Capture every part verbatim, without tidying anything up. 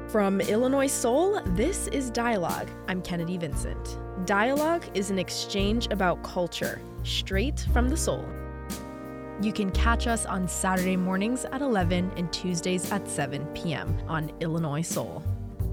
From Illinois Soul, this is Dialogue. I'm Kennedy Vincent. Dialogue is an exchange about culture, straight from the soul. You can catch us on Saturday mornings at eleven and Tuesdays at seven p.m. on Illinois Soul.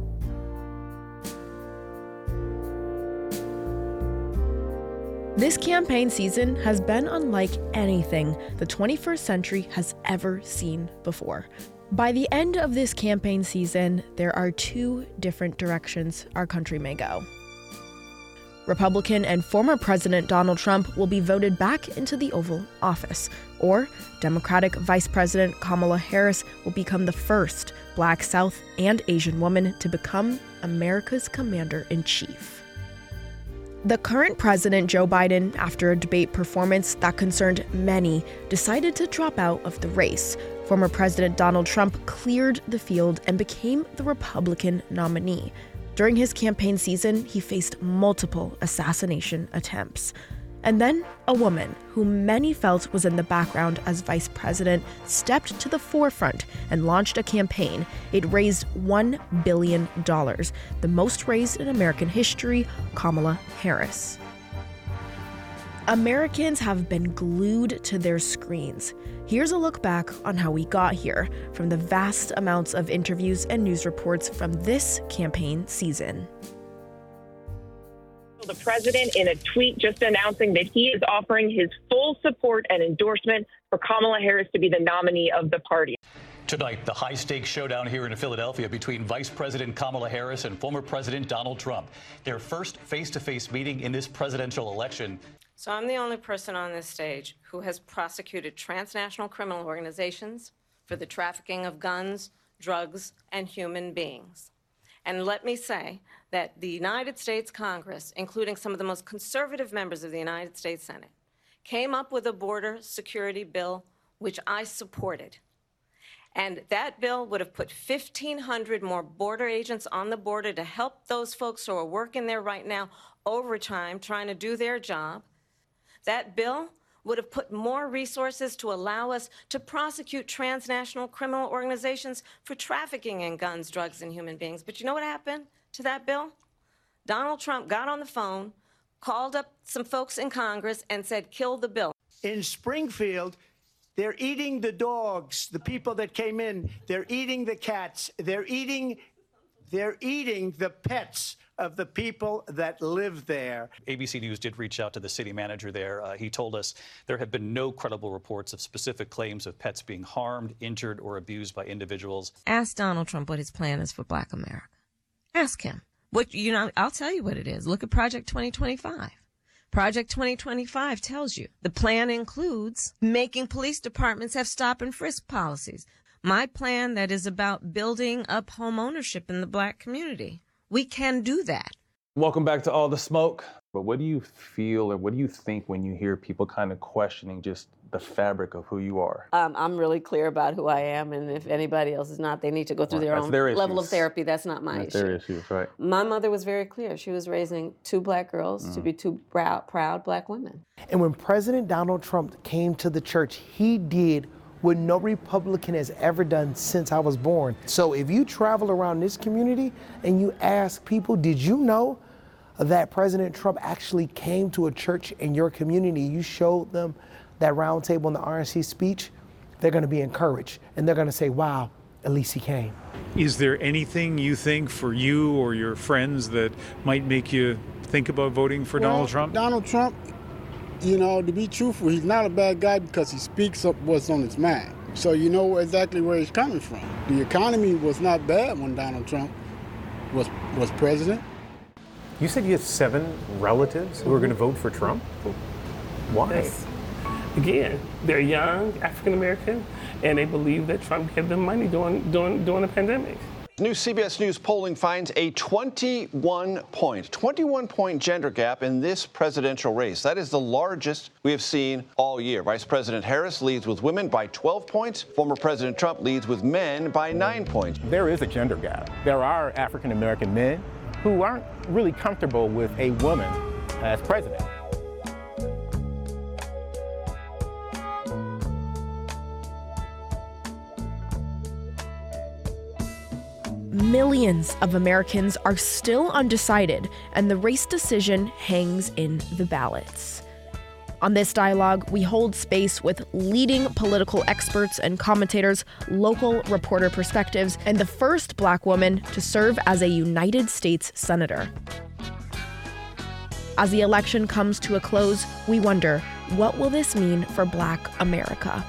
This campaign season has been unlike anything the twenty-first century has ever seen before. By the end of this campaign season, there are two different directions our country may go. Republican and former President Donald Trump will be voted back into the Oval Office, or Democratic Vice President Kamala Harris will become the first Black, South, and Asian woman to become America's Commander-in-Chief. The current president, Joe Biden, after a debate performance that concerned many, decided to drop out of the race. Former President Donald Trump cleared the field and became the Republican nominee. During his campaign season, he faced multiple assassination attempts. And then a woman, who many felt was in the background as vice president, stepped to the forefront and launched a campaign. It raised one billion dollars, the most raised in American history, Kamala Harris. Americans have been glued to their screens. Here's a look back on how we got here from the vast amounts of interviews and news reports from this campaign season. The president, in a tweet, just announcing that he is offering his full support and endorsement for Kamala Harris to be the nominee of the party. Tonight, the high-stakes showdown here in Philadelphia between Vice President Kamala Harris and former President Donald Trump. Their first face-to-face meeting in this presidential election. So I'm the only person on this stage who has prosecuted transnational criminal organizations for the trafficking of guns, drugs, and human beings. And let me say that the United States Congress, including some of the most conservative members of the United States Senate, came up with a border security bill, which I supported. And that bill would have put fifteen hundred more border agents on the border to help those folks who are working there right now overtime, trying to do their job. That bill would have put more resources to allow us to prosecute transnational criminal organizations for trafficking in guns, drugs, and human beings. But you know what happened to that bill? Donald Trump got on the phone, called up some folks in Congress, and said, kill the bill. In Springfield, they're eating the dogs, the people that came in. They're eating the cats. They're eating, they're eating the pets of the people that live there. A B C News did reach out to the city manager there. Uh, he told us there have been no credible reports of specific claims of pets being harmed, injured, or abused by individuals. Ask Donald Trump what his plan is for Black America. Ask him. What, you know, I'll tell you what it is. Look at Project twenty twenty-five. Project twenty twenty-five tells you the plan includes making police departments have stop and frisk policies. My plan that is about building up home ownership in the Black community. We can do that. Welcome back to All the Smoke. But what do you feel or what do you think when you hear people kind of questioning just the fabric of who you are? Um, I'm really clear about who I am, and if anybody else is not, they need to go through Right, their that's own their level of issues. therapy. That's not my That's issue. their issues, right? My mother was very clear. She was raising two Black girls Mm-hmm. to be two proud, proud Black women. And when President Donald Trump came to the church, he did what no Republican has ever done since I was born. So if you travel around this community and you ask people, did you know that President Trump actually came to a church in your community? You showed them that round table in the R N C speech, they're gonna be encouraged. And they're gonna say, wow, at least he came. Is there anything you think for you or your friends that might make you think about voting for well, Donald Trump? Donald Trump, you know, to be truthful, he's not a bad guy because he speaks up what's on his mind. So you know exactly where he's coming from. The economy was not bad when Donald Trump was was president. You said you have seven relatives who are going to vote for Trump? Why? Yes. Again, they're young, African American, and they believe that Trump gave them money during, during, during the pandemic. New C B S News polling finds a twenty-one point, twenty-one point gender gap in this presidential race. That is the largest we have seen all year. Vice President Harris leads with women by twelve points. Former President Trump leads with men by nine points. There is a gender gap. There are African American men who aren't really comfortable with a woman as president. millions of Americans are still undecided, and the race decision hangs in the ballots. On this dialogue, we hold space with leading political experts and commentators, local reporter perspectives, and the first Black woman to serve as a United States Senator. As the election comes to a close, we wonder, what will this mean for Black America?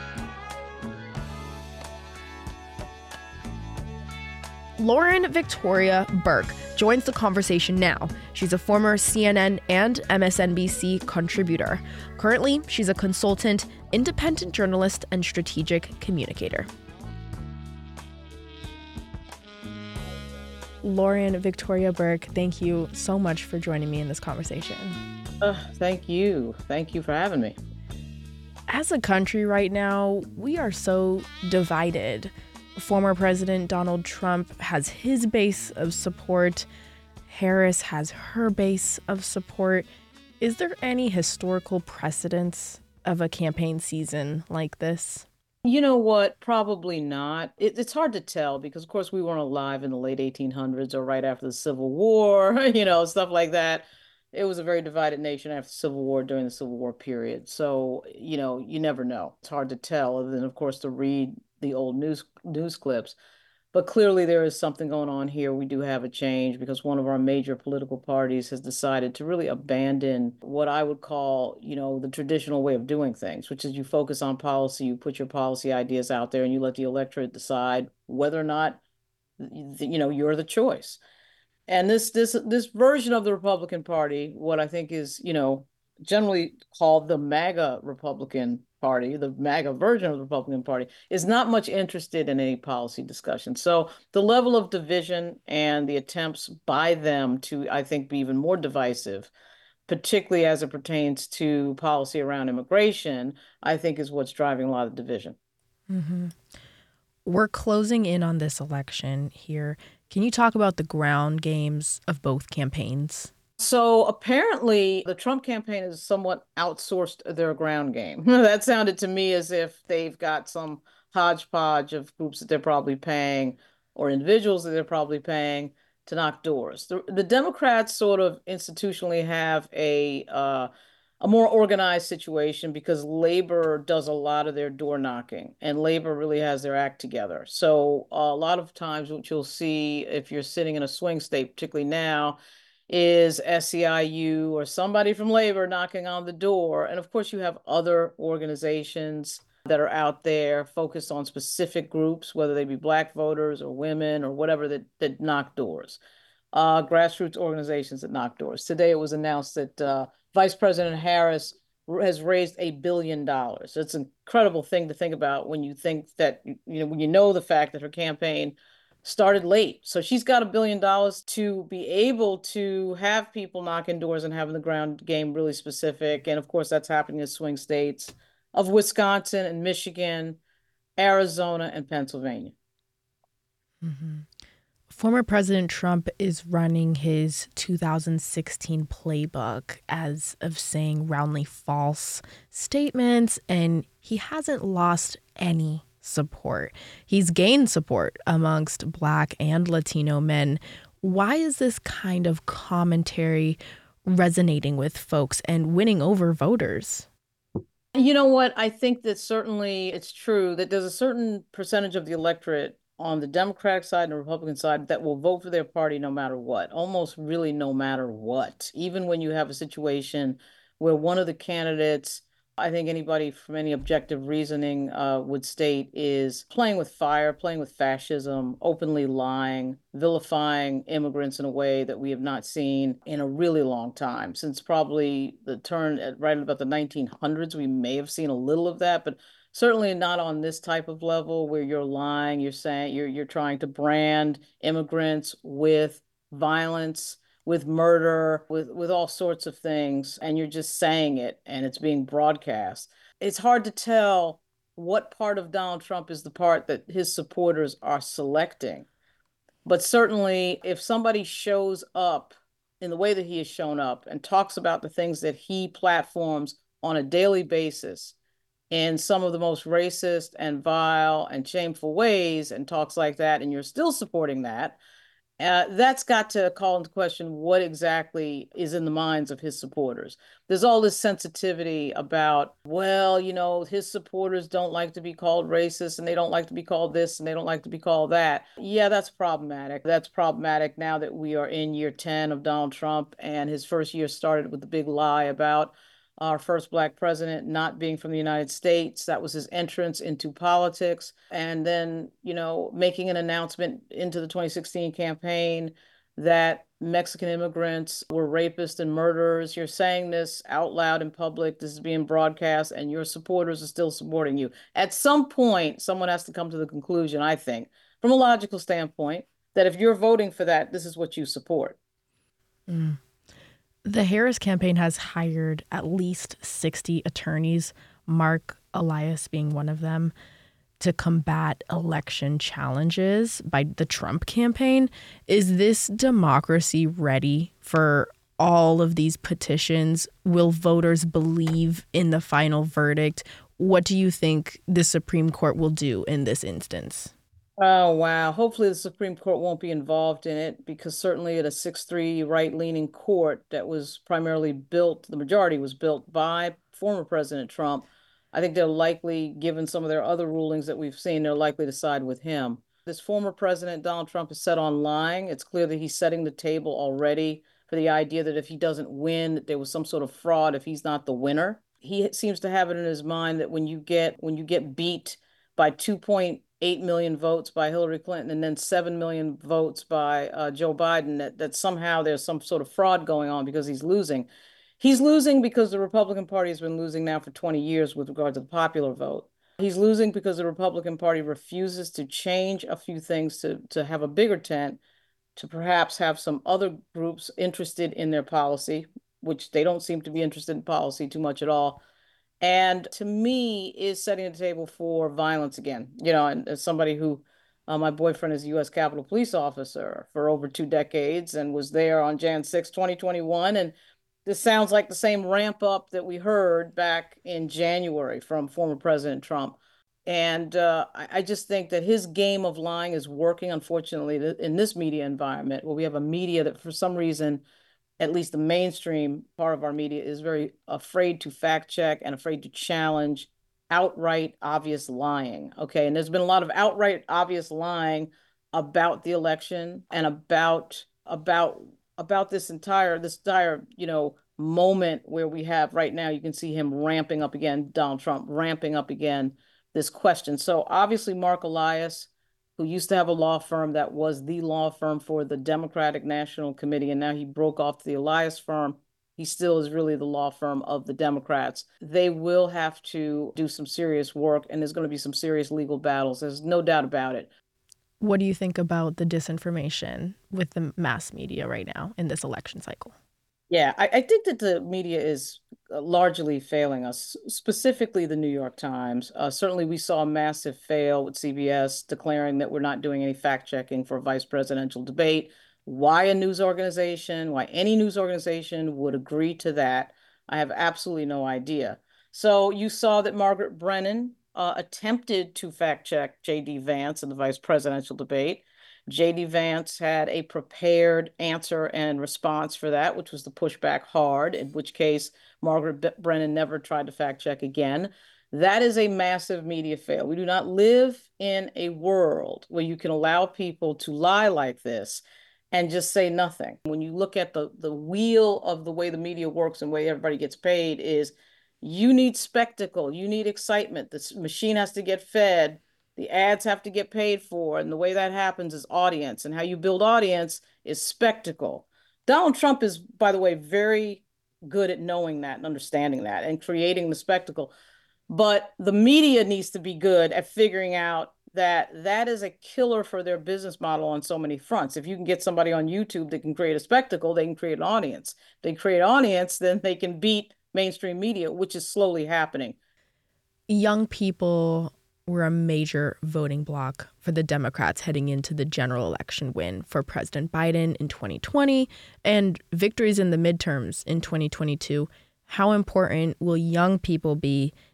Lauren Victoria Burke joins the conversation now. She's a former C N N and M S N B C contributor. Currently, she's a consultant, independent journalist, and strategic communicator. Lauren Victoria Burke, thank you so much for joining me in this conversation. Uh, thank you. Thank you for having me. As a country right now, we are so divided. Former President Donald Trump has his base of support. Harris has her base of support. Is there any historical precedence of a campaign season like this? You know what? Probably not. It, it's hard to tell because, of course, we weren't alive in the late eighteen hundreds or right after the Civil War, you know, stuff like that. It was a very divided nation after the Civil War, during the Civil War period. So, you know, you never know. It's hard to tell, other than, of course, to read the old news news clips. But clearly there is something going on here. We do have a change because one of our major political parties has decided to really abandon what I would call, you know, the traditional way of doing things, which is you focus on policy, you put your policy ideas out there, and you let the electorate decide whether or not, you know, you're the choice. And this this this version of the Republican Party, what I think is, you know, generally called the MAGA Republican Party, the MAGA version of the Republican Party, is not much interested in any policy discussion. So the level of division and the attempts by them to, I think, be even more divisive, particularly as it pertains to policy around immigration, I think is what's driving a lot of division. Mm-hmm. We're closing in on this election here. Can you talk about the ground games of both campaigns? So apparently the Trump campaign has somewhat outsourced their ground game. That sounded to me as if they've got some hodgepodge of groups that they're probably paying or individuals that they're probably paying to knock doors. The, the Democrats sort of institutionally have a uh, a more organized situation because labor does a lot of their door knocking and labor really has their act together. So uh, a lot of times what you'll see if you're sitting in a swing state, particularly now, is S E I U or somebody from labor knocking on the door. And of course, you have other organizations that are out there focused on specific groups, whether they be Black voters or women or whatever, that, that knock doors. Uh, grassroots organizations that knock doors. Today, it was announced that uh, Vice President Harris has raised a billion dollars. It's an incredible thing to think about when you think that, you know, when you know the fact that her campaign started late. So she's got a billion dollars to be able to have people knocking doors and having the ground game really specific. And of course, that's happening in swing states of Wisconsin and Michigan, Arizona, and Pennsylvania. Mm-hmm. Former President Trump is running his two thousand sixteen playbook as of saying roundly false statements, and he hasn't lost any support. He's gained support amongst Black and Latino men. Why is this kind of commentary resonating with folks and winning over voters? You know what? I think that certainly it's true that there's a certain percentage of the electorate on the Democratic side and the Republican side that will vote for their party no matter what, almost really no matter what. Even when you have a situation where one of the candidates, I think anybody from any objective reasoning uh, would state, is playing with fire, playing with fascism, openly lying, vilifying immigrants in a way that we have not seen in a really long time. Since probably the turn at right about the nineteen hundreds, we may have seen a little of that, but certainly not on this type of level where you're lying, you're saying you're you're trying to brand immigrants with violence, with murder, with, with all sorts of things, and you're just saying it and it's being broadcast. It's hard to tell what part of Donald Trump is the part that his supporters are selecting. But certainly if somebody shows up in the way that he has shown up and talks about the things that he platforms on a daily basis, in some of the most racist and vile and shameful ways and talks like that, and you're still supporting that, uh, that's got to call into question what exactly is in the minds of his supporters. There's all this sensitivity about, well, you know, his supporters don't like to be called racist, and they don't like to be called this, and they don't like to be called that. Yeah, that's problematic. That's problematic now that we are in year ten of Donald Trump, and his first year started with the big lie about our first Black president not being from the United States. That was his entrance into politics. And then, you know, making an announcement into the twenty sixteen campaign that Mexican immigrants were rapists and murderers. You're saying this out loud in public. This is being broadcast, and your supporters are still supporting you. At some point, someone has to come to the conclusion, I think, from a logical standpoint, that if you're voting for that, this is what you support. Mm. The Harris campaign has hired at least sixty attorneys, Mark Elias being one of them, to combat election challenges by the Trump campaign. Is this democracy ready for all of these petitions? Will voters believe in the final verdict? What do you think the Supreme Court will do in this instance? Oh, wow. Hopefully the Supreme Court won't be involved in it, because certainly at a six three right-leaning court that was primarily built, the majority was built by former President Trump, I think they're likely, given some of their other rulings that we've seen, they're likely to side with him. This former president, Donald Trump, is set on lying. It's clear that he's setting the table already for the idea that if he doesn't win, there was some sort of fraud if he's not the winner. He seems to have it in his mind that when you get when you get beat by two point eight million votes by Hillary Clinton and then seven million votes by uh, Joe Biden, that, that somehow there's some sort of fraud going on because he's losing. He's losing because the Republican Party has been losing now for twenty years with regard to the popular vote. He's losing because the Republican Party refuses to change a few things to, to have a bigger tent, to perhaps have some other groups interested in their policy, which they don't seem to be interested in policy too much at all. And to me, is setting the table for violence again. You know, and as somebody who, uh, my boyfriend is a U S Capitol Police officer for over two decades and was there on January sixth, twenty twenty-one. And this sounds like the same ramp up that we heard back in January from former President Trump. And uh, I, I just think that his game of lying is working, unfortunately, in this media environment where we have a media that for some reason, at least the mainstream part of our media, is very afraid to fact check and afraid to challenge outright obvious lying. Okay. And there's been a lot of outright obvious lying about the election and about, about, about this entire, this entire, you know, moment where we have right now, you can see him ramping up again, Donald Trump ramping up again this question. So obviously Mark Elias, who used to have a law firm that was the law firm for the Democratic National Committee, and now he broke off to the Elias firm. He still is really the law firm of the Democrats. They will have to do some serious work, and there's going to be some serious legal battles. There's no doubt about it. What do you think about the disinformation with the mass media right now in this election cycle? Yeah, I, I think that the media is largely failing us, specifically the New York Times. Uh, certainly, we saw a massive fail with C B S declaring that we're not doing any fact-checking for a vice presidential debate. Why a news organization, why any news organization would agree to that, I have absolutely no idea. So you saw that Margaret Brennan uh, attempted to fact-check J D Vance in the vice presidential debate. J D Vance had a prepared answer and response for that, which was to push back hard, in which case Margaret B- Brennan never tried to fact check again. That is a massive media fail. We do not live in a world where you can allow people to lie like this and just say nothing. When you look at the, the wheel of the way the media works and the way everybody gets paid is you need spectacle, you need excitement. This machine has to get fed. The ads have to get paid for, and the way that happens is audience, and how you build audience is spectacle. Donald Trump is, by the way, very good at knowing that and understanding that and creating the spectacle. But the media needs to be good at figuring out that that is a killer for their business model on so many fronts. If you can get somebody on YouTube that can create a spectacle, they can create an audience. If they create an audience, then they can beat mainstream media, which is slowly happening. Young people were a major voting bloc for the Democrats heading into the general election win for President Biden in twenty twenty and victories in the midterms in twenty twenty-two. How important will young people be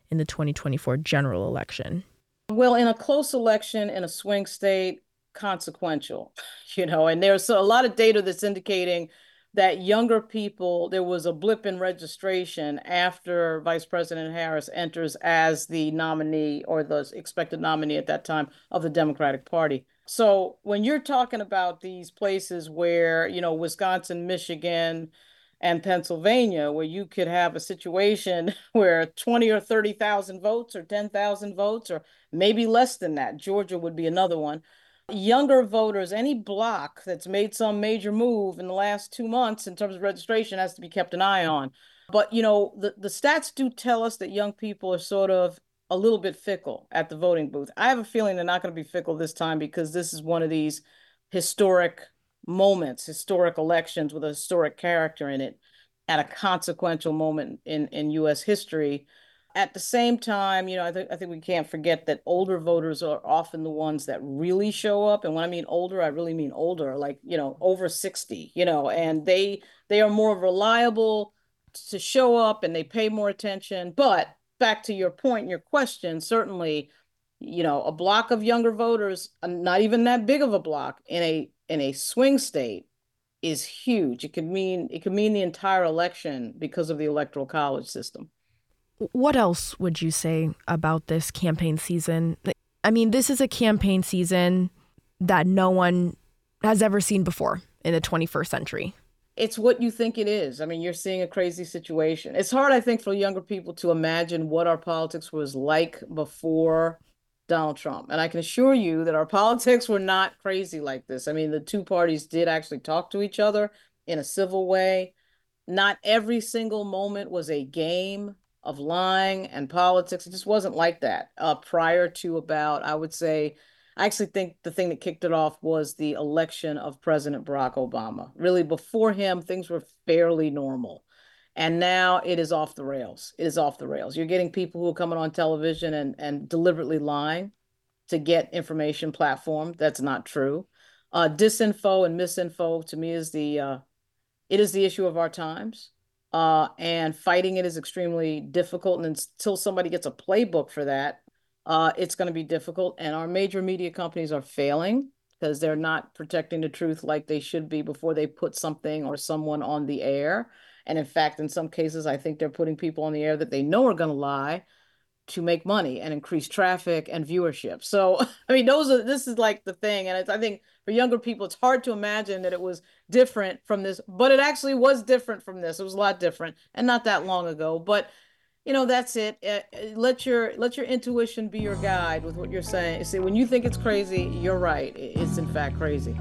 in the twenty twenty-four general election? Well, in a close election in a swing state, consequential, you know, and there's a lot of data that's indicating that younger people, there was a blip in registration after Vice President Harris enters as the nominee or the expected nominee at that time of the Democratic Party. So when you're talking about these places where, you know, Wisconsin, Michigan, and Pennsylvania, where you could have a situation where twenty or thirty thousand votes or ten thousand votes, or maybe less than that, Georgia would be another one. Younger voters, any block that's made some major move in the last two months in terms of registration has to be kept an eye on. But, you know, the, the stats do tell us that young people are sort of a little bit fickle at the voting booth. I have a feeling they're not going to be fickle this time because this is one of these historic moments, historic elections with a historic character in it at a consequential moment in, in U S history. At the same time, you know, I, th- I think we can't forget that older voters are often the ones that really show up. And when I mean older, I really mean older, like, you know, over sixty, you know, and they they are more reliable to show up and they pay more attention. But back to your point, your question, certainly, you know, a block of younger voters, not even that big of a block in a in a swing state is huge. It could mean it could mean the entire election because of the Electoral College system. What else would you say about this campaign season? I mean, this is a campaign season that no one has ever seen before in the twenty-first century. It's what you think it is. I mean, you're seeing a crazy situation. It's hard, I think, for younger people to imagine what our politics was like before Donald Trump. And I can assure you that our politics were not crazy like this. I mean, the two parties did actually talk to each other in a civil way. Not every single moment was a game of lying and politics. It just wasn't like that uh, prior to about, I would say, I actually think the thing that kicked it off was the election of President Barack Obama. Really, before him, things were fairly normal. And now it is off the rails. It is off the rails. You're getting people who are coming on television and, and deliberately lying to get information platformed. That's not true. Uh, disinfo and misinfo, to me, is the uh, it is the issue of our times. Uh, and fighting it is extremely difficult. And until somebody gets a playbook for that, uh, it's going to be difficult. And our major media companies are failing because they're not protecting the truth like they should be before they put something or someone on the air. And in fact, in some cases, I think they're putting people on the air that they know are going to lie to make money and increase traffic and viewership. So, I mean, those are, this is like the thing. And it's, I think for younger people, it's hard to imagine that it was different from this, but it actually was different from this. It was a lot different and not that long ago, but you know, that's it. Uh, let your, let your intuition be your guide with what you're saying. See, when you think it's crazy, you're right. It's in fact crazy.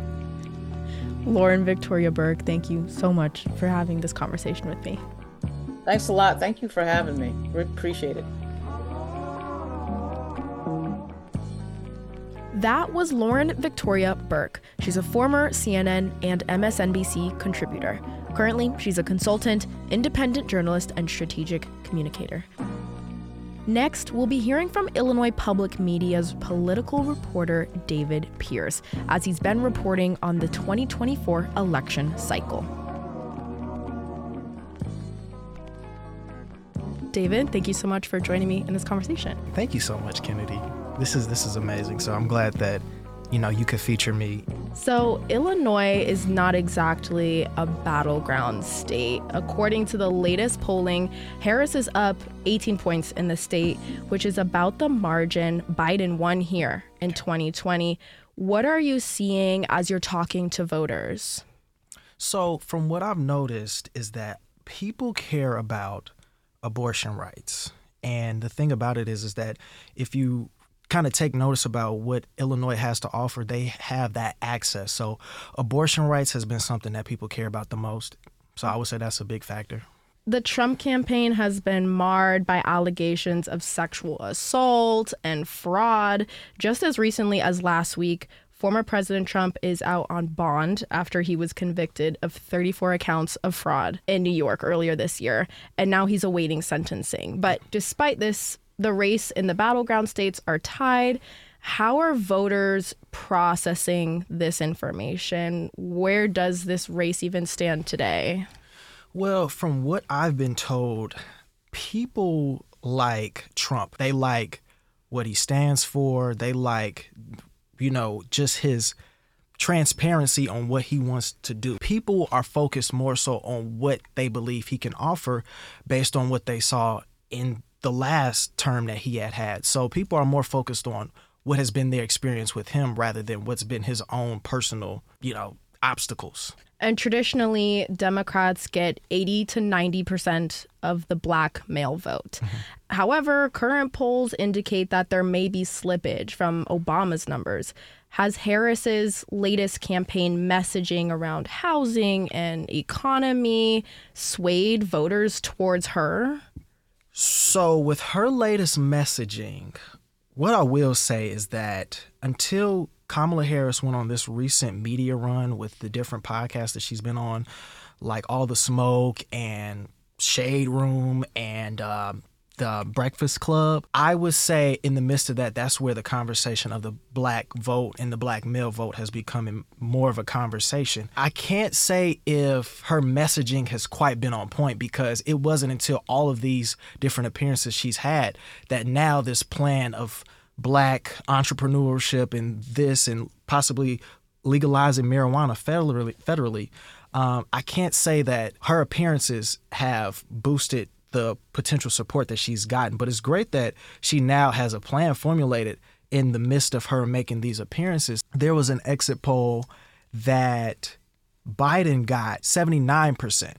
Lauren Victoria Burke, thank you so much for having this conversation with me. Thanks a lot. Thank you for having me. We appreciate it. That was Lauren Victoria Burke. She's a former C N N and M S N B C contributor. Currently, she's a consultant, independent journalist, and strategic communicator. Next, we'll be hearing from Illinois Public Media's political reporter David Pierce, as he's been reporting on the twenty twenty-four election cycle. David, thank you so much for joining me in this conversation. Thank you so much, Kennedy. This is this is amazing. So I'm glad that, you know, you could feature me. So Illinois is not exactly a battleground state. According to the latest polling, Harris is up eighteen points in the state, which is about the margin Biden won here in twenty twenty. What are you seeing as you're talking to voters? So from what I've noticed is that people care about abortion rights. And the thing about it is, is that if you kind of take notice about what Illinois has to offer, they have that access. So abortion rights has been something that people care about the most. So I would say that's a big factor. The Trump campaign has been marred by allegations of sexual assault and fraud. Just as recently as last week, former President Trump is out on bond after he was convicted of thirty-four accounts of fraud in New York earlier this year, and now he's awaiting sentencing. But despite this, the race in the battleground states are tied. How are voters processing this information? Where does this race even stand today? Well, from what I've been told, people like Trump. They like what he stands for. They like, you know, just his transparency on what he wants to do. People are focused more so on what they believe he can offer based on what they saw in the last term that he had had. So people are more focused on what has been their experience with him rather than what's been his own personal, you know, obstacles. And traditionally, Democrats get eighty to ninety percent of the black male vote. Mm-hmm. However, current polls indicate that there may be slippage from Obama's numbers. Has Harris's latest campaign messaging around housing and economy swayed voters towards her? So with her latest messaging, what I will say is that until Kamala Harris went on this recent media run with the different podcasts that she's been on, like All the Smoke and Shade Room and uh, the Breakfast Club, I would say in the midst of that, that's where the conversation of the black vote and the black male vote has become more of a conversation. I can't say if her messaging has quite been on point because it wasn't until all of these different appearances she's had that now this plan of black entrepreneurship and this and possibly legalizing marijuana federally, federally um, I can't say that her appearances have boosted the potential support that she's gotten. But it's great that she now has a plan formulated in the midst of her making these appearances. There was an exit poll that Biden got seventy-nine percent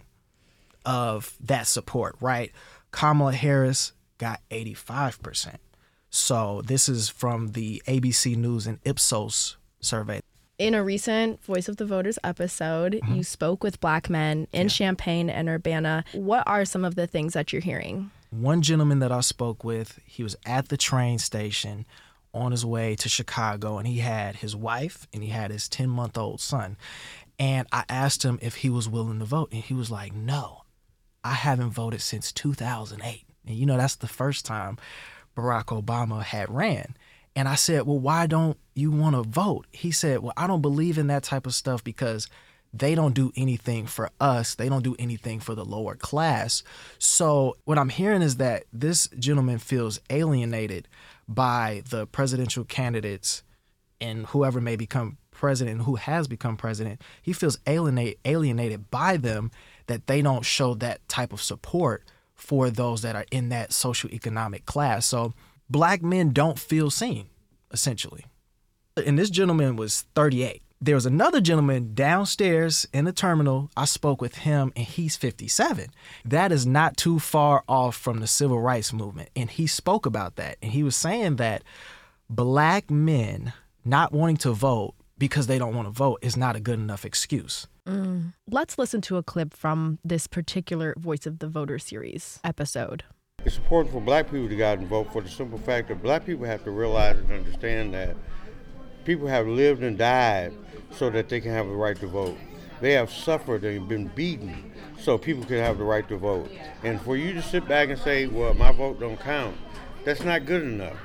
of that support, right? Kamala Harris got eighty-five percent. So this is from the A B C News and Ipsos survey. In a recent Voice of the Voters episode, mm-hmm. you spoke with black men in yeah. Champaign and Urbana. What are some of the things that you're hearing? One gentleman that I spoke with, he was at the train station on his way to Chicago, and he had his wife and he had his ten-month-old son. And I asked him if he was willing to vote, and he was like, no, I haven't voted since two thousand eight. And, you know, that's the first time Barack Obama had ran. And I said, well, why don't you want to vote? He said, well, I don't believe in that type of stuff because they don't do anything for us. They don't do anything for the lower class. So what I'm hearing is that this gentleman feels alienated by the presidential candidates and whoever may become president, who has become president. He feels alienate, alienated by them, that they don't show that type of support for those that are in that socioeconomic class. So black men don't feel seen, essentially. And this gentleman was thirty-eight. There was another gentleman downstairs in the terminal. I spoke with him, and he's fifty-seven. That is not too far off from the civil rights movement. And he spoke about that. And he was saying that black men not wanting to vote because they don't want to vote is not a good enough excuse. Mm. Let's listen to a clip from this particular Voice of the Voter series episode. It's important for black people to go out and vote for the simple fact that black people have to realize and understand that people have lived and died so that they can have the right to vote. They have suffered and been beaten so people can have the right to vote. And for you to sit back and say, well, my vote don't count, that's not good enough.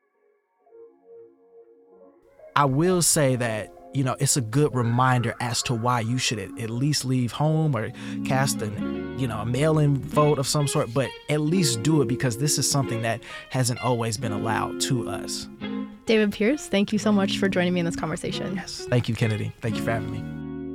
I will say that, you know, it's a good reminder as to why you should at least leave home or cast a, you know, a mail-in vote of some sort, but at least do it because this is something that hasn't always been allowed to us. David Pierce, thank you so much for joining me in this conversation. Yes, thank you, Kennedy. Thank you for having me.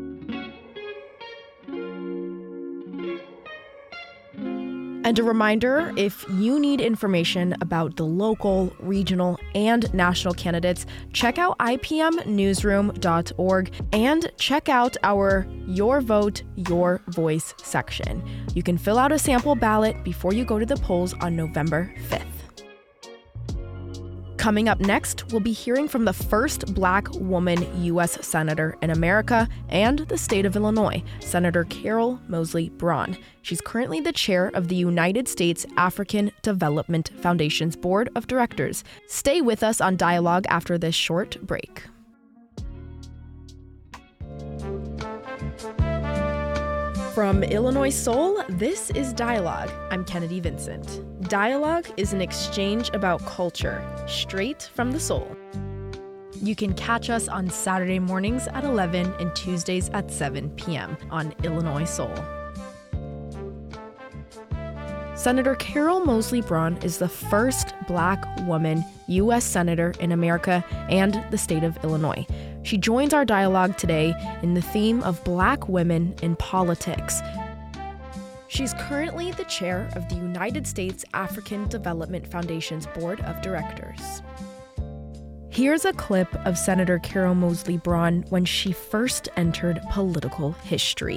And a reminder, if you need information about the local, regional, and national candidates, check out I P M newsroom dot org and check out our Your Vote, Your Voice section. You can fill out a sample ballot before you go to the polls on November fifth. Coming up next, we'll be hearing from the first black woman U S Senator in America and the state of Illinois, Senator Carol Moseley Braun. She's currently the chair of the United States African Development Foundation's Board of Directors. Stay with us on Dialogue after this short break. From Illinois Soul, this is Dialogue. I'm Kennedy Vincent. Dialogue is an exchange about culture, straight from the soul. You can catch us on Saturday mornings at eleven and Tuesdays at seven p.m. on Illinois Soul. Senator Carol Moseley Braun is the first Black woman U S Senator in America and the state of Illinois. She joins our dialogue today in the theme of Black women in politics. She's currently the chair of the United States African Development Foundation's Board of Directors. Here's a clip of Senator Carol Moseley Braun when she first entered political history.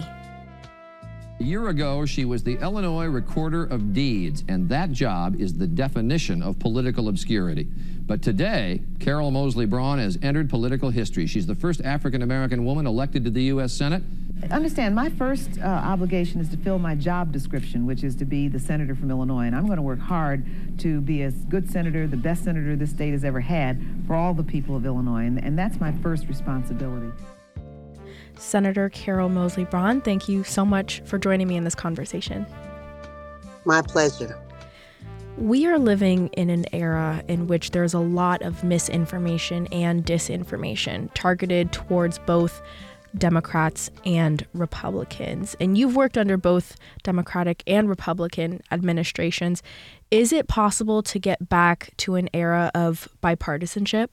A year ago, she was the Illinois Recorder of Deeds, and that job is the definition of political obscurity. But today, Carol Moseley Braun has entered political history. She's the first African-American woman elected to the U S Senate. Understand, my first uh, obligation is to fill my job description, which is to be the senator from Illinois, and I'm going to work hard to be a good senator, the best senator this state has ever had for all the people of Illinois, and, and that's my first responsibility. Senator Carol Moseley Braun, thank you so much for joining me in this conversation. My pleasure. We are living in an era in which there's a lot of misinformation and disinformation targeted towards both Democrats and Republicans. And you've worked under both Democratic and Republican administrations. Is it possible to get back to an era of bipartisanship?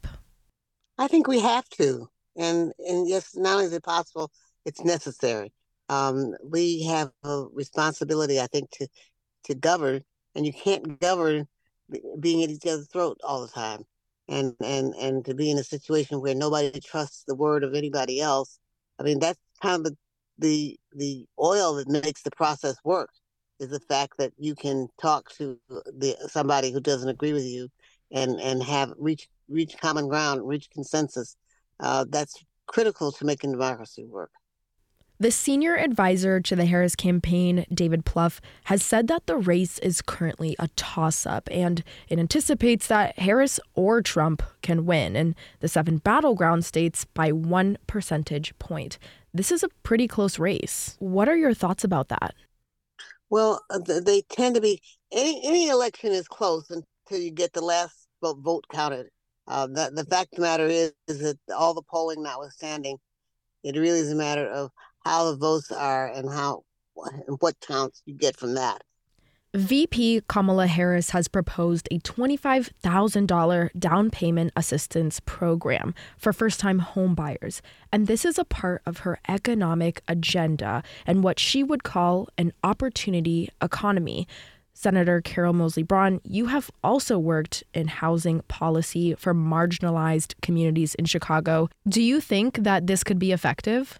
I think we have to. And and yes, not only is it possible, it's necessary. Um, we have a responsibility, I think, to to govern, and you can't govern being at each other's throat all the time, and and and to be in a situation where nobody trusts the word of anybody else. I mean, that's kind of the the the oil that makes the process work, is the fact that you can talk to the somebody who doesn't agree with you, and and have reach reach common ground, reach consensus. Uh, that's critical to making democracy work. The senior advisor to the Harris campaign, David Plouffe, has said that the race is currently a toss-up, and it anticipates that Harris or Trump can win in the seven battleground states by one percentage point. This is a pretty close race. What are your thoughts about that? Well, they tend to be, any, any election is close until you get the last vote counted. Uh, the, the fact of the matter is, is that all the polling notwithstanding, it really is a matter of how the votes are and how and what counts you get from that. V P Kamala Harris has proposed a twenty-five thousand dollars down payment assistance program for first-time homebuyers, and this is a part of her economic agenda and what she would call an opportunity economy. Senator Carol Moseley Braun, you have also worked in housing policy for marginalized communities in Chicago. Do you think that this could be effective?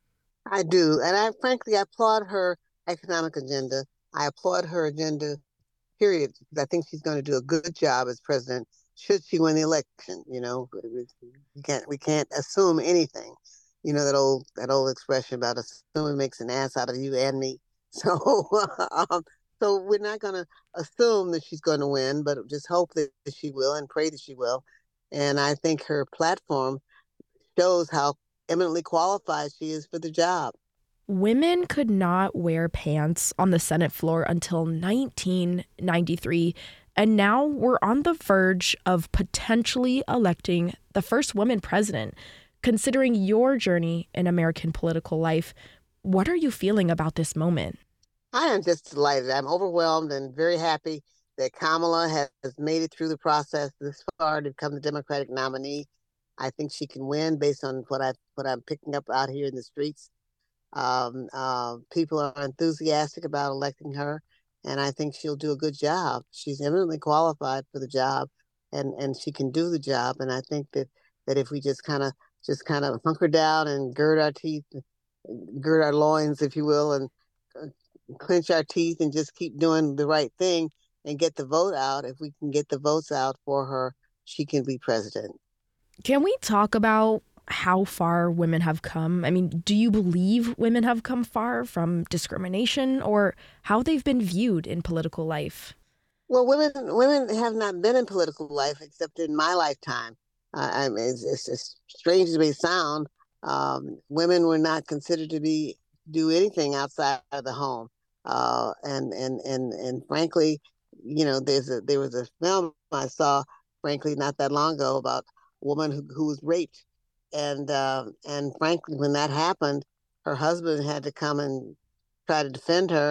I do. And I frankly I applaud her economic agenda. I applaud her agenda, period. I think she's going to do a good job as president should she win the election. You know, we can't we can't assume anything. You know, that old that old expression about assuming makes an ass out of you and me. So um, So we're not going to assume that she's going to win, but just hope that she will and pray that she will. And I think her platform shows how eminently qualified she is for the job. Women could not wear pants on the Senate floor until nineteen ninety-three, and now we're on the verge of potentially electing the first woman president. Considering your journey in American political life, what are you feeling about this moment? I am just delighted. I'm overwhelmed and very happy that Kamala has made it through the process this far to become the Democratic nominee. I think she can win based on what I what I'm picking up out here in the streets. Um, uh, people are enthusiastic about electing her, and I think she'll do a good job. She's eminently qualified for the job, and, and she can do the job. And I think that, that if we just kind of just kind of hunker down and gird our teeth, gird our loins, if you will, and clench our teeth and just keep doing the right thing and get the vote out. If we can get the votes out for her, she can be president. Can we talk about how far women have come? I mean, do you believe women have come far from discrimination or how they've been viewed in political life? Well, women women have not been in political life except in my lifetime. Uh, I mean, it's, it's, it's strange as it may sound. Um, women were not considered to be do anything outside of the home. Uh, and, and, and, and frankly, you know, there's a, there was a film I saw, frankly, not that long ago about a woman who, who was raped. And, uh, and frankly, when that happened, her husband had to come and try to defend her.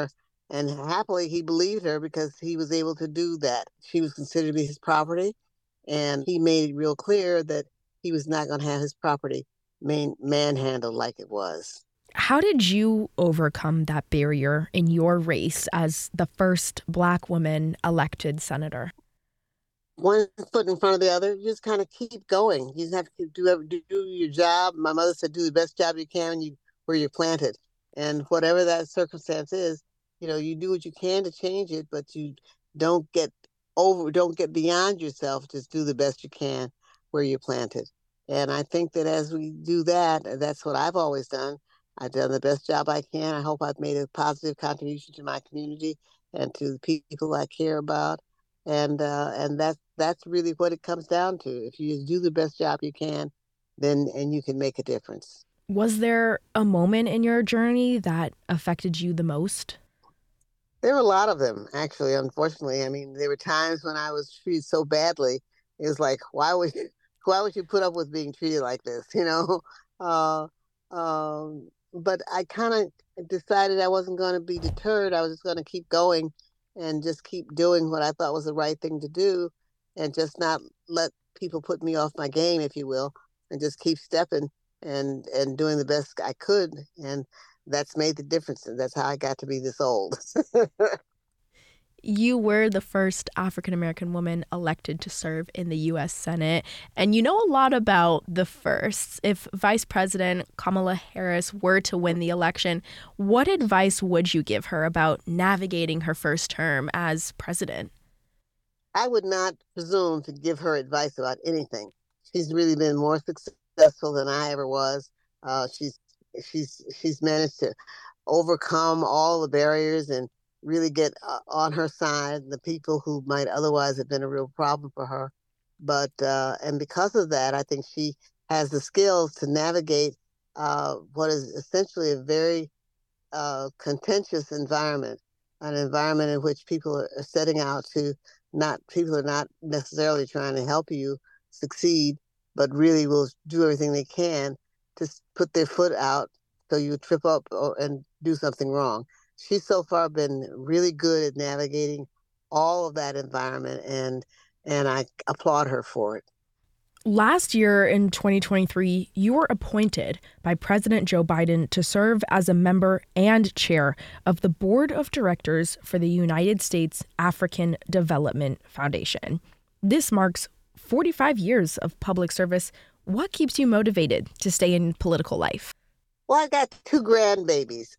And happily, he believed her because he was able to do that. She was considered to be his property, and he made it real clear that he was not going to have his property man- manhandled like it was. How did you overcome that barrier in your race as the first Black woman elected senator? One foot in front of the other, you just kind of keep going. You just have to do, do, do your job. My mother said, do the best job you can when you, where you're planted. And whatever that circumstance is, you know, you do what you can to change it, but you don't get over, don't get beyond yourself. Just do the best you can where you're planted. And I think that as we do that, that's what I've always done. I've done the best job I can. I hope I've made a positive contribution to my community and to the people I care about. And uh, and that's that's really what it comes down to. If you just do the best job you can, then and you can make a difference. Was there a moment in your journey that affected you the most? There were a lot of them, actually, unfortunately. I mean, there were times when I was treated so badly. It was like, why would you, why would you put up with being treated like this, you know? Uh, um, but I kind of decided I wasn't going to be deterred. I was just going to keep going and just keep doing what I thought was the right thing to do and just not let people put me off my game, if you will, and just keep stepping and, and doing the best I could. And that's made the difference. And that's how I got to be this old. You were the first African-American woman elected to serve in the U S Senate, and you know a lot about the firsts. If Vice President Kamala Harris were to win the election, what advice would you give her about navigating her first term as president? I would not presume to give her advice about anything. She's really been more successful than I ever was. Uh, she's she's she's managed to overcome all the barriers and really get uh, on her side the people who might otherwise have been a real problem for her. But uh, and because of that, I think she has the skills to navigate uh, what is essentially a very uh, contentious environment, an environment in which people are setting out to not, people are not necessarily trying to help you succeed, but really will do everything they can to put their foot out so you trip up or, and do something wrong. She's so far been really good at navigating all of that environment, and and I applaud her for it. Last year in twenty twenty-three, you were appointed by President Joe Biden to serve as a member and chair of the board of directors for the United States African Development Foundation. This marks forty-five years of public service. What keeps you motivated to stay in political life? Well, I got two grandbabies,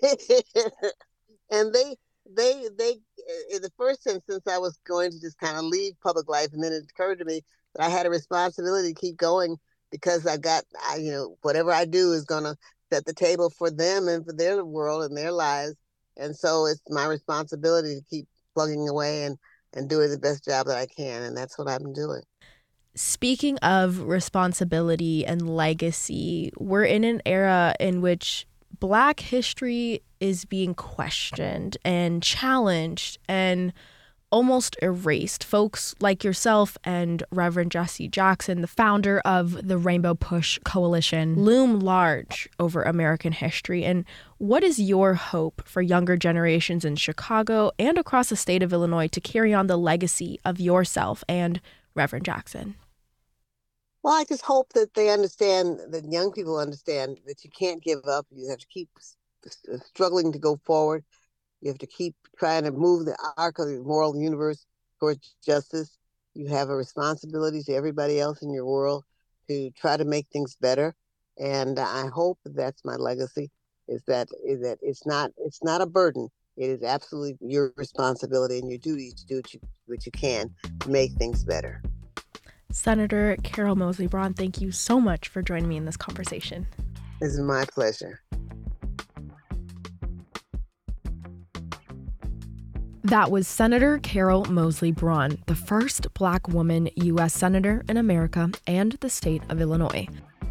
and they, they, they. In the first instance, I was going to just kind of leave public life, and then it occurred to me that I had a responsibility to keep going because I got, I, you know, whatever I do is going to set the table for them and for their world and their lives, and so it's my responsibility to keep plugging away and and doing the best job that I can, and that's what I'm doing. Speaking of responsibility and legacy, we're in an era in which Black history is being questioned and challenged and almost erased. Folks like yourself and Reverend Jesse Jackson, the founder of the Rainbow Push Coalition, loom large over American history. And what is your hope for younger generations in Chicago and across the state of Illinois to carry on the legacy of yourself and Reverend Jackson? Well, I just hope that they understand, that young people understand that you can't give up. You have to keep struggling to go forward. You have to keep trying to move the arc of the moral universe towards justice. You have a responsibility to everybody else in your world to try to make things better. And I hope that's my legacy, is that is that it's not it's not a burden. It is absolutely your responsibility and your duty to do what you, what you can to make things better. Senator Carol Moseley Braun, thank you so much for joining me in this conversation. It's my pleasure. That was Senator Carol Moseley Braun, the first Black woman U S Senator in America and the state of Illinois.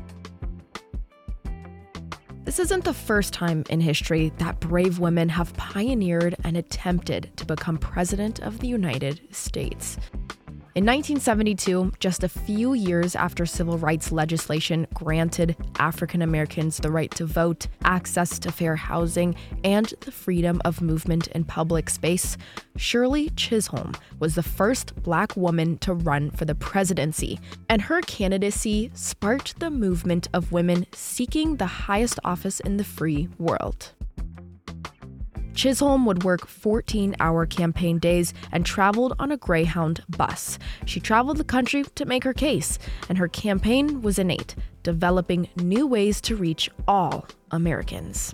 This isn't the first time in history that brave women have pioneered and attempted to become president of the United States. In nineteen seventy-two, just a few years after civil rights legislation granted African Americans the right to vote, access to fair housing, and the freedom of movement in public space, Shirley Chisholm was the first Black woman to run for the presidency, and her candidacy sparked the movement of women seeking the highest office in the free world. Chisholm would work fourteen-hour campaign days and traveled on a Greyhound bus. She traveled the country to make her case, and her campaign was innate, developing new ways to reach all Americans.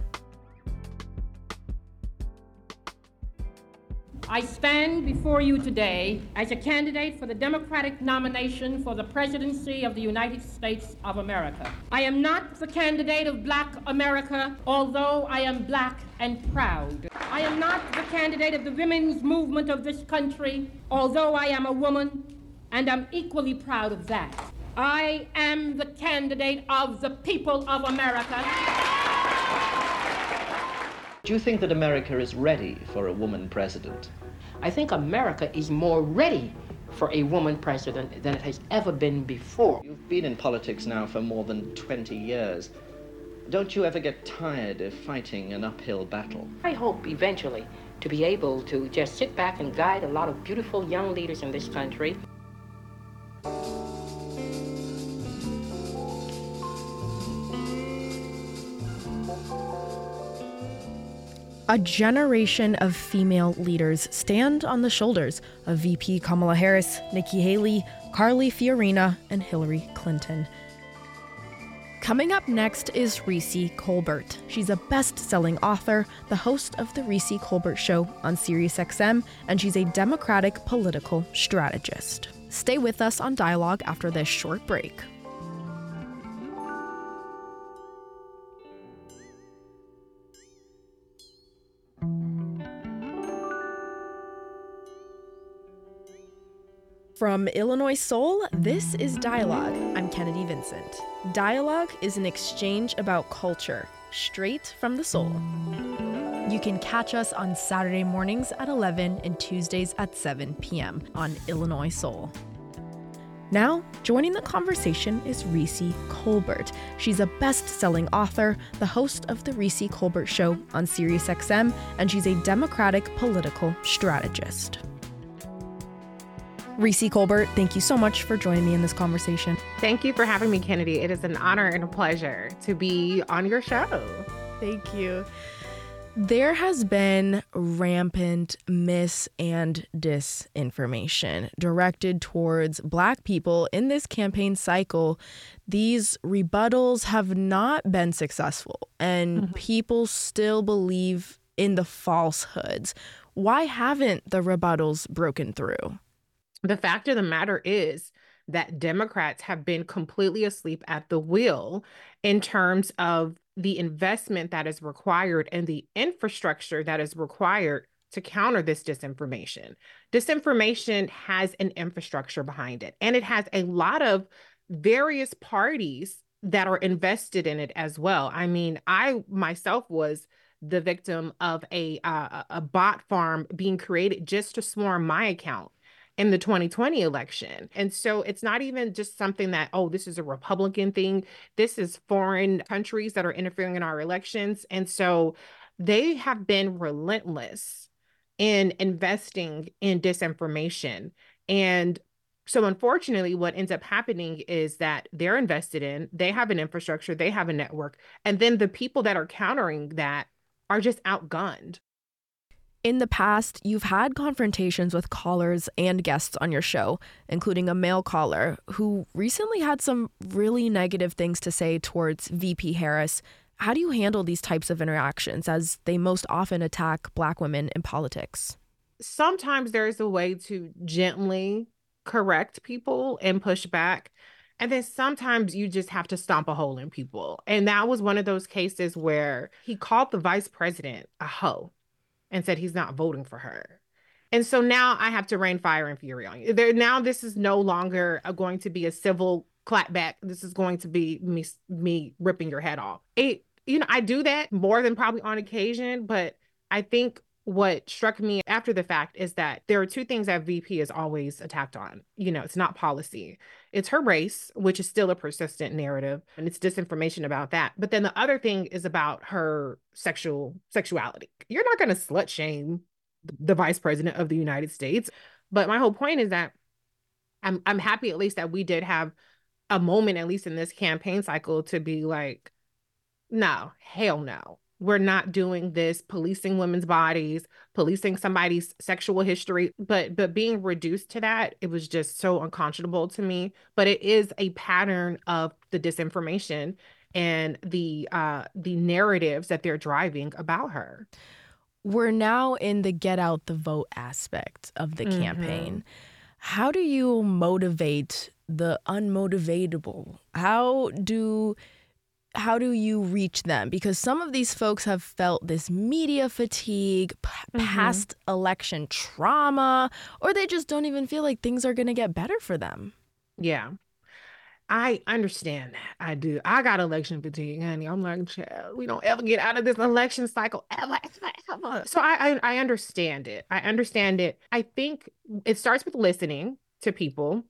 I stand before you today as a candidate for the Democratic nomination for the presidency of the United States of America. I am not the candidate of Black America, although I am Black and proud. I am not the candidate of the women's movement of this country, although I am a woman, and I'm equally proud of that. I am the candidate of the people of America. Do you think that America is ready for a woman president? I think America is more ready for a woman president than it has ever been before. You've been in politics now for more than twenty years. Don't you ever get tired of fighting an uphill battle? I hope eventually to be able to just sit back and guide a lot of beautiful young leaders in this country. A generation of female leaders stand on the shoulders of V P Kamala Harris, Nikki Haley, Carly Fiorina, and Hillary Clinton. Coming up next is Reese Colbert. She's a best-selling author, the host of The Reese Colbert Show on SiriusXM, and she's a Democratic political strategist. Stay with us on Dialogue after this short break. From Illinois Soul, this is Dialogue. I'm Kennedy Vincent. Dialogue is an exchange about culture, straight from the soul. You can catch us on Saturday mornings at eleven and Tuesdays at seven p.m. on Illinois Soul. Now, joining the conversation is Reese Colbert. She's a best-selling author, the host of The Reese Colbert Show on SiriusXM, and she's a Democratic political strategist. Reese Colbert, thank you so much for joining me in this conversation. Thank you for having me, Kennedy. It is an honor and a pleasure to be on your show. Thank you. There has been rampant mis- and disinformation directed towards Black people in this campaign cycle. These rebuttals have not been successful, and mm-hmm. people still believe in the falsehoods. Why haven't the rebuttals broken through? The fact of the matter is that Democrats have been completely asleep at the wheel in terms of the investment that is required and the infrastructure that is required to counter this disinformation. Disinformation has an infrastructure behind it, and it has a lot of various parties that are invested in it as well. I mean, I myself was the victim of a, uh, a bot farm being created just to swarm my account in the twenty twenty election. And so it's not even just something that, oh, this is a Republican thing. This is foreign countries that are interfering in our elections. And so they have been relentless in investing in disinformation. And so unfortunately, what ends up happening is that they're invested in, they have an infrastructure, they have a network, and then the people that are countering that are just outgunned. In the past, you've had confrontations with callers and guests on your show, including a male caller who recently had some really negative things to say towards V P Harris. How do you handle these types of interactions, as they most often attack Black women in politics? Sometimes there's a way to gently correct people and push back. And then sometimes you just have to stomp a hole in people. And that was one of those cases where he called the vice president a hoe and said he's not voting for her. And so now I have to rain fire and fury on you. There, now this is no longer a, going to be a civil clapback. This is going to be me, me ripping your head off. It, you know, I do that more than probably on occasion, but I think what struck me after the fact is that there are two things that V P is always attacked on. You know, it's not policy. It's her race, which is still a persistent narrative, and it's disinformation about that. But then the other thing is about her sexual sexuality. You're not going to slut shame the vice president of the United States. But my whole point is that I'm I'm happy at least that we did have a moment, at least in this campaign cycle, to be like, no, hell no. We're not doing this, policing women's bodies, policing somebody's sexual history, but but being reduced to that, it was just so unconscionable to me. But it is a pattern of the disinformation and the uh, the narratives that they're driving about her. We're now in the get out the vote aspect of the Mhm. campaign. How do you motivate the unmotivatable? How do how do you reach them? Because some of these folks have felt this media fatigue, p- Mhm. past election trauma, or they just don't even feel like things are going to get better for them. Yeah. I understand that. I do. I got election fatigue, honey. I'm like, child, we don't ever get out of this election cycle ever, ever, ever. So I, I I understand it. I understand it. I think it starts with listening to people.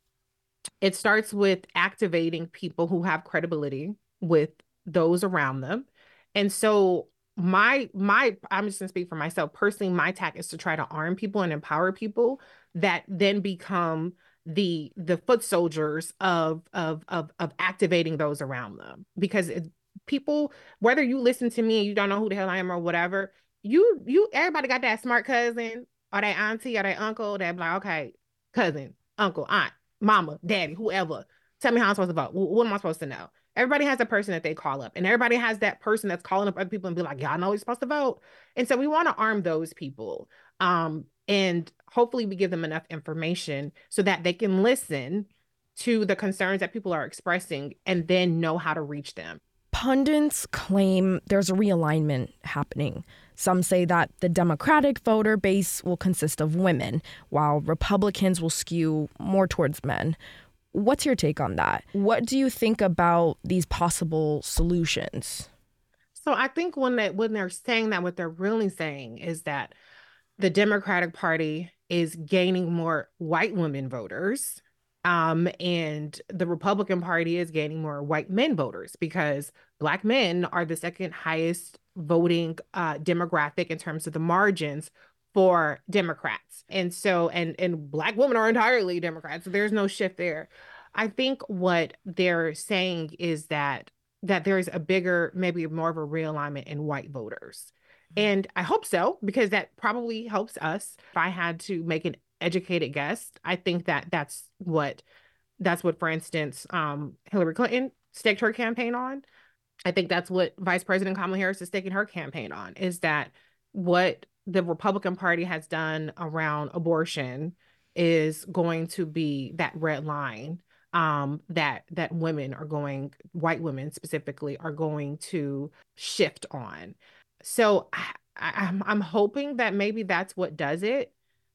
It starts with activating people who have credibility with those around them. And so my my I'm just gonna speak for myself personally. My tack is to try to arm people and empower people that then become the the foot soldiers of of of of activating those around them. Because it, people, whether you listen to me and you don't know who the hell I am or whatever, you you everybody got that smart cousin or that auntie or that uncle that be like, okay, cousin, uncle, aunt, mama, daddy, whoever. Tell me how I'm supposed to vote. Wh- What am I supposed to know? Everybody has a person that they call up, and everybody has that person that's calling up other people and be like, y'all know you're supposed to vote. And so we want to arm those people. Um, and hopefully we give them enough information so that they can listen to the concerns that people are expressing and then know how to reach them. Pundits claim there's a realignment happening. Some say that the Democratic voter base will consist of women, while Republicans will skew more towards men. What's your take on that? What do you think about these possible solutions? So I think when they when they're saying that, what they're really saying is that the Democratic Party is gaining more white women voters, um, and the Republican Party is gaining more white men voters because Black men are the second highest voting uh, demographic in terms of the margins for Democrats. And so, and and Black women are entirely Democrats. So there's no shift there. I think what they're saying is that that there's a bigger, maybe more of a realignment in white voters. And I hope so, because that probably helps us. If I had to make an educated guess, I think that that's what, that's what, for instance, um, Hillary Clinton staked her campaign on. I think that's what Vice President Kamala Harris is staking her campaign on, is that what the Republican Party has done around abortion is going to be that red line um, that that women are going, white women specifically, are going to shift on. So I, I, I'm I'm hoping that maybe that's what does it,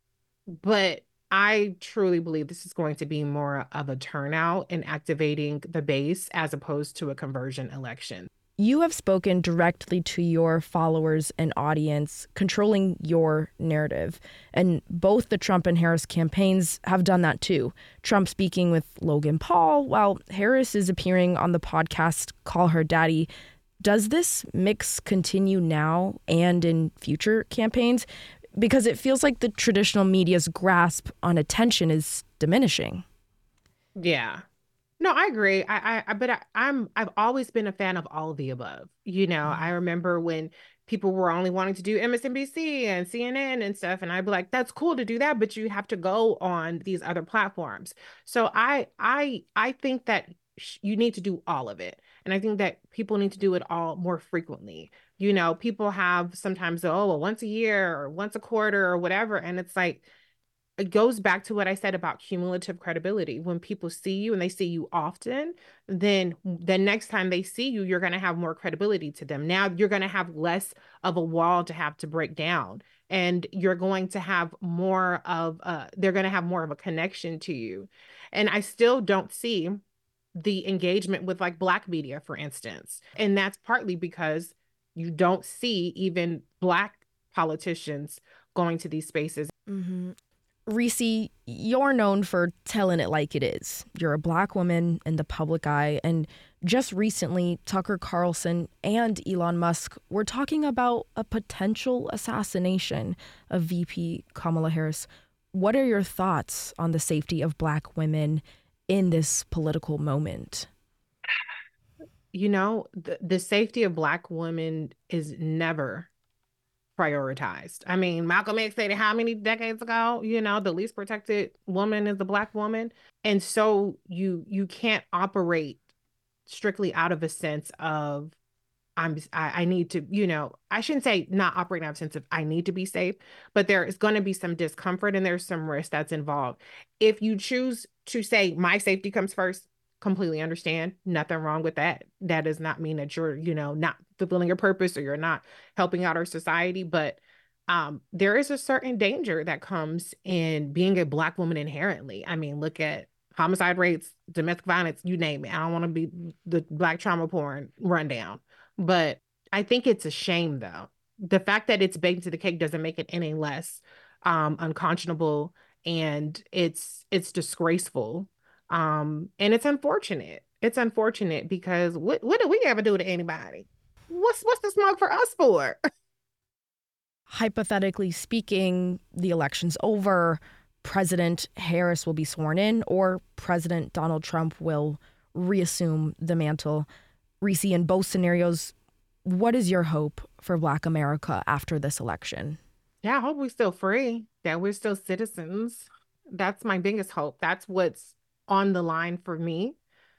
but I truly believe this is going to be more of a turnout and activating the base as opposed to a conversion election. You have spoken directly to your followers and audience, controlling your narrative. And both the Trump and Harris campaigns have done that too. Trump speaking with Logan Paul, while Harris is appearing on the podcast Call Her Daddy. Does this mix continue now and in future campaigns? Because it feels like the traditional media's grasp on attention is diminishing. Yeah. No, I agree. I, I, but I, I'm, I've always been a fan of all of the above. You know, I remember when people were only wanting to do M S N B C and C N N and stuff, and I'd be like, "That's cool to do that, but you have to go on these other platforms." So I, I, I think that sh- you need to do all of it, and I think that people need to do it all more frequently. You know, people have sometimes, oh, well, once a year or once a quarter or whatever, and it's like, it goes back to what I said about cumulative credibility. When people see you and they see you often, then the next time they see you, you're going to have more credibility to them. Now you're going to have less of a wall to have to break down, and you're going to have more of a, they're going to have more of a connection to you. And I still don't see the engagement with like Black media, for instance. And that's partly because you don't see even Black politicians going to these spaces. Mm-hmm. Reese, you're known for telling it like it is. You're a Black woman in the public eye, and just recently, Tucker Carlson and Elon Musk were talking about a potential assassination of V P Kamala Harris. What are your thoughts on the safety of Black women in this political moment? You know, the, the safety of Black women is never prioritized. I mean, Malcolm X said it how many decades ago? You know, the least protected woman is the Black woman. And so you you can't operate strictly out of a sense of I'm I, I need to, you know, I shouldn't say not operating out of a sense of I need to be safe, but there is going to be some discomfort and there's some risk that's involved. If you choose to say my safety comes first, completely understand. Nothing wrong with that. That does not mean that you're, you know, not fulfilling your purpose or you're not helping out our society. But um, there is a certain danger that comes in being a Black woman inherently. I mean, look at homicide rates, domestic violence, you name it. I don't want to be the Black trauma porn rundown. But I think it's a shame, though. The fact that it's baked into the cake doesn't make it any less um, unconscionable, and it's it's disgraceful. Um, and it's unfortunate. It's unfortunate because what what do we ever do to anybody? What's what's the smoke for us for? Hypothetically speaking, the election's over, President Harris will be sworn in, or President Donald Trump will reassume the mantle. Reese, in both scenarios, what is your hope for Black America after this election? Yeah, I hope we're still free, that we're still citizens. That's my biggest hope. That's what's on the line for me.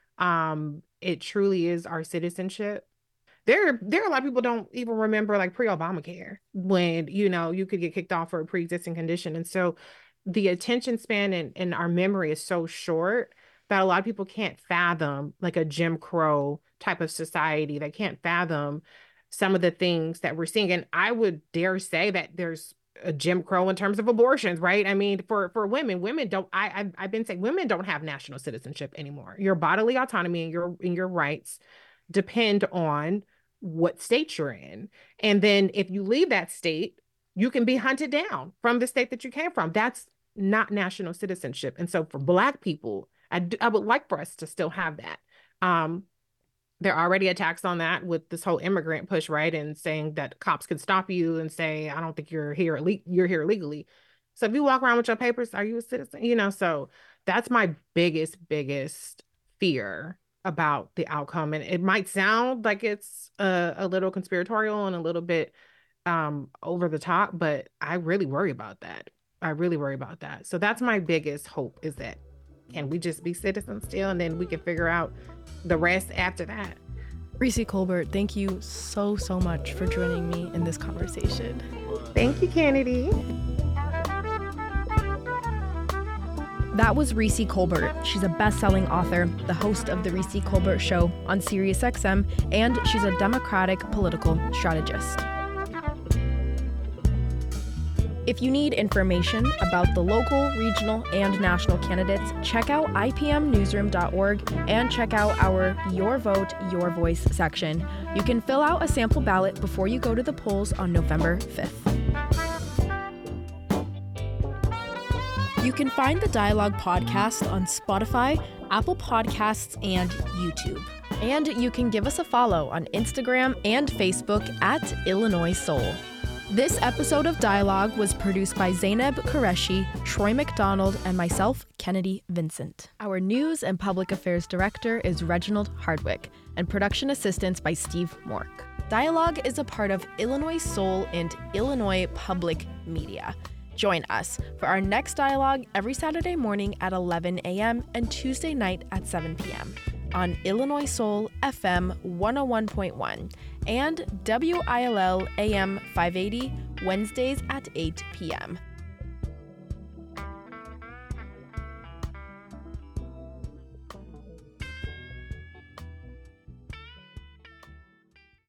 Um, it truly is our citizenship. There, there are a lot of people don't even remember like pre-Obamacare when, you know, you could get kicked off for a pre-existing condition. And so the attention span and, and our memory is so short that a lot of people can't fathom like a Jim Crow type of society. They can't fathom some of the things that we're seeing. And I would dare say that there's a Jim Crow in terms of abortions, right? I mean, for, for women, women don't, I, I've, I've been saying women don't have national citizenship anymore. Your bodily autonomy and your, and your rights depend on what state you're in. And then if you leave that state, you can be hunted down from the state that you came from. That's not national citizenship. And so for Black people, I, do, I would like for us to still have that. Um, There are already attacks on that with this whole immigrant push, right? And saying that cops can stop you and say, I don't think you're here, you're here illegally. So if you walk around with your papers, are you a citizen? You know, so that's my biggest, biggest fear about the outcome. And it might sound like it's a, a little conspiratorial and a little bit um, over the top, but I really worry about that. I really worry about that. So that's my biggest hope, is that can we just be citizens still, and then we can figure out the rest after that. Reese Colbert, thank you so, so much for joining me in this conversation. Thank you, Kennedy. That was Reese Colbert. She's a best-selling author, the host of The Reese Colbert Show on Sirius X M, and she's a Democratic political strategist. If you need information about the local, regional, and national candidates, check out I P M newsroom dot org and check out our Your Vote, Your Voice section. You can fill out a sample ballot before you go to the polls on November fifth. You can find the Dialogue podcast on Spotify, Apple Podcasts, and YouTube. And you can give us a follow on Instagram and Facebook at Illinois Soul. This episode of Dialogue was produced by Zainab Qureshi, Troy McDonald, and myself, Kennedy Vincent. Our News and Public Affairs Director is Reginald Hardwick, and production assistance by Steve Mork. Dialogue is a part of Illinois Soul and Illinois Public Media. Join us for our next dialogue every Saturday morning at eleven a.m. and Tuesday night at seven p.m. on Illinois Soul F M one oh one point one and W I L L A M five eighty Wednesdays at eight p.m.